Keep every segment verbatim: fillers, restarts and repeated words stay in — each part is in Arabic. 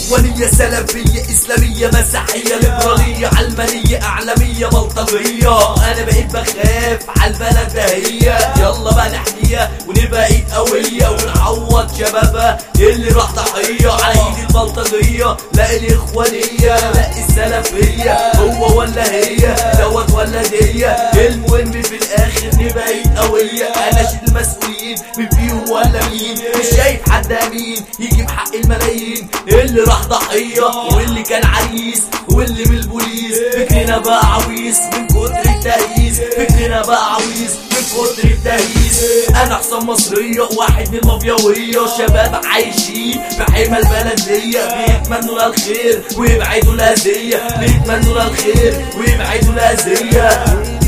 إخوانية سلفية إسلامية مسيحية ليبرالية علمانية أعلامية بلطجية. أنا بقيت بخاف عالبلد ده هي، يلا بقى نحميها ونبقى إيد قوية ونعوض شبابها اللي راح ضحية على إيد البلطجية. لا الإخوانية لا السلفية، هو ولا هي دوت ولا دي، المهم في الآخر نبقى إيد قوية. أناشد المسؤولين مين فيهم ولا مين، مش شايف حد أمين يجيب حق الملايين اللي راح ضحية واللي كان عريس واللي من البوليس. فكرنا بقى عويس من كتر التهييس، فكرنا بقى عويس من كتر التهييس. أنا حسام مصرية واحد من المافياوية، شباب عايشين في حمى البلدية بيتمنوا لها الخير ويبعدوا الأذية، بيتمنوا لها الخير ويبعدوا الأذية.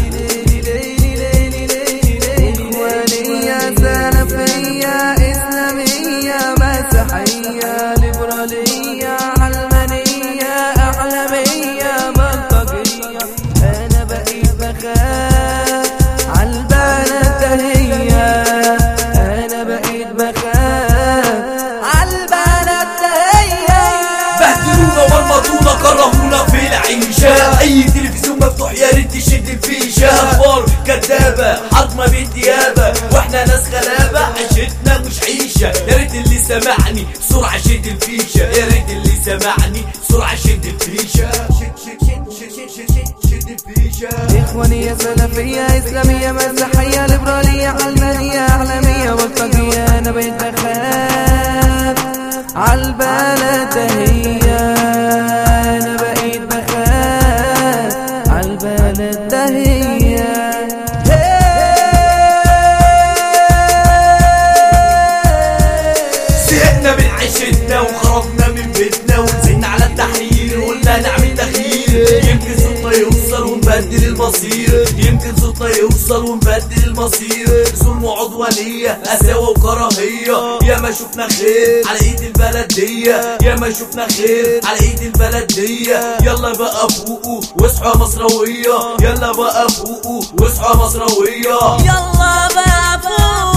إخوانية سلفية إسلامية مسيحية ليبرالية علمانية أعلامية بلطجية. أنا بقيت بخاف عالبلد ده هي، أنا بقيت بخاف عالبلد ده هي. بهدلونا ورمطونا كرهونا في العيشة، أي تلفزيون مفتوح يا ريت تشد الفيشة. أخبار كدابة حرب ما بين ديابة واحنا ناس غلابة، عيشتنا مش عيشة. يا ريت اللي سمعني بسرعة شد الفيشة، يا ريت اللي سمعني بسرعة شد الفيشة، شد شد شد شد شد شد شد الفيشة. إخوانية سلفية إسلامية مسيحية ليبرالية علمانية أعلامية بلطجية. أنا بقيت بخاف عالبلد ده هي، أنا بقيت بخاف عالبلد ده هي. زهقنا من عيشتنا وخرجنا من بيتنا ونزلنا على التحرير وقلنا نعمل تغيير، يمكن صوتنا يوصل ونبدل المصير، يمكن صوتنا يوصل ونبدل المصير. ظلم وعدوانية قساوة وكراهية، يا ما شفنا خير على ايد البلدية، يا ما شفنا خير على ايد البلدية. يلا بقى فوقوا واصحوا مصراوية، يلا بقى فوقوا واصحوا مصراوية، يلا بقى فوق